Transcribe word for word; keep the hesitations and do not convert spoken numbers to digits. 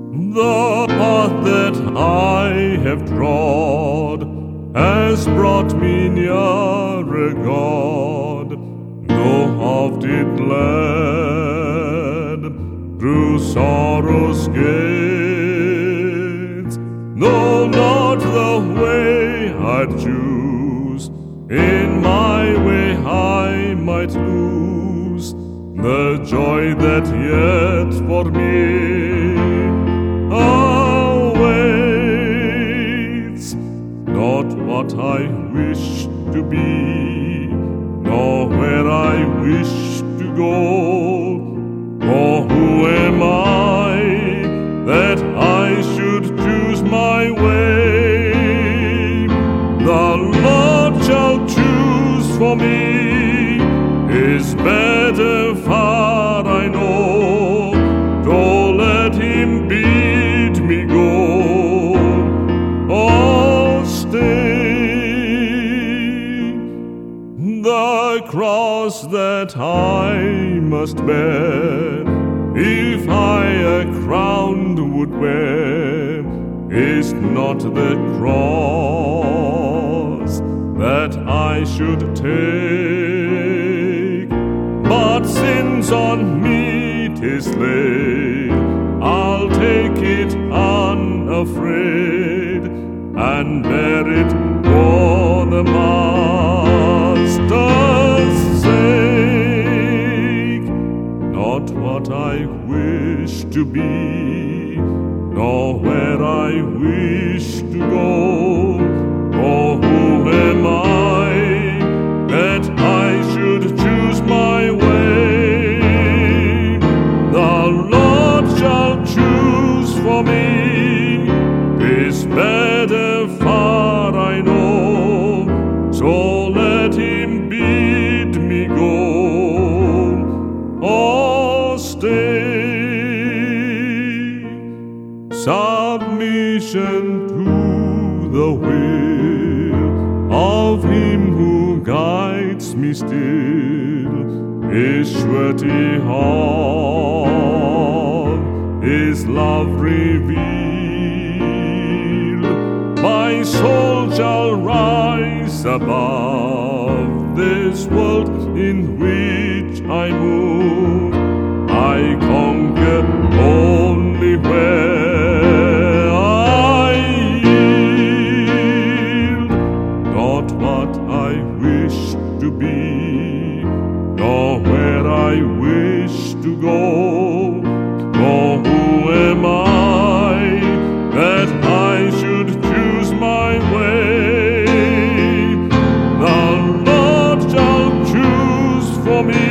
The path that I have trod has brought me nearer God, though oft it led through sorrow's gates. Though not the way I'd choose, in my way I might lose the joy that yet for me awaits. Not what I wish to be, nor where I wish to go. For who am I that I should choose my way? The Lord shall choose for me, is better far I know. So let him bid me go, or stay. The cross that I must bear, if I a crown would wear, is not the cross that I should take, but sin's on me 'tis laid. I'll take it unafraid, and bear it for the Master's sake. Not what I wish to be, nor where I wish to go. For who am I that I should choose my way? The Lord shall choose for me, is better far I know. So let him bid me go, or stay. Submission to the will of him who guides me still is surety of his love revealed. My soul shall rise above this world in which I move. I conquer only where I yield. Not what I wish to be, nor where I wish to go. For who am I that I should choose my way? The Lord shall choose for me,